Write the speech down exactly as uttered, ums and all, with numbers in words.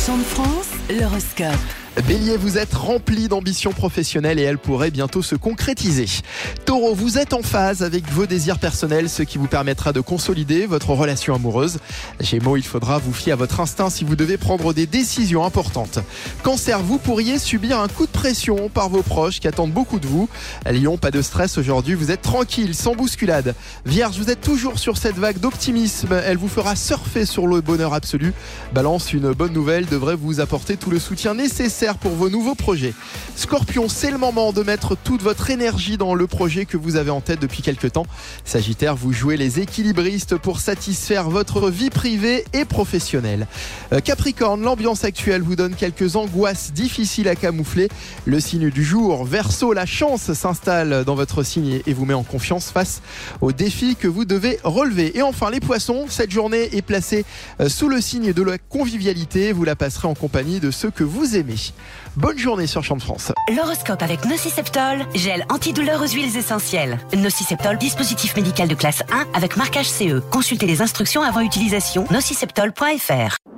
Chant de France, l'horoscope. Bélier, vous êtes rempli d'ambition professionnelle et elle pourrait bientôt se concrétiser. Taureau, vous êtes en phase avec vos désirs personnels, ce qui vous permettra de consolider votre relation amoureuse. Gémeaux, il faudra vous fier à votre instinct si vous devez prendre des décisions importantes. Cancer, vous pourriez subir un coup de pression par vos proches qui attendent beaucoup de vous. Lion, pas de stress aujourd'hui, vous êtes tranquille, sans bousculade. Vierge, vous êtes toujours sur cette vague d'optimisme, elle vous fera surfer sur le bonheur absolu. Balance, une bonne nouvelle devrait vous apporter tout le soutien nécessaire pour vos nouveaux projets. Scorpion, c'est le moment de mettre toute votre énergie dans le projet que vous avez en tête depuis quelques temps. Sagittaire, vous jouez les équilibristes pour satisfaire votre vie privée et professionnelle. Euh, Capricorne, l'ambiance actuelle vous donne quelques angoisses difficiles à camoufler. Le signe du jour, Verseau, la chance s'installe dans votre signe et vous met en confiance face aux défis que vous devez relever. Et enfin les poissons, cette journée est placée sous le signe de la convivialité. Vous la passerez en compagnie de ceux que vous aimez. Bonne journée sur Chant de France. L'horoscope avec Nociceptol, gel antidouleur aux huiles essentielles. Nociceptol, dispositif médical de classe un avec marquage C E. Consultez les instructions avant utilisation. nociceptol point f r.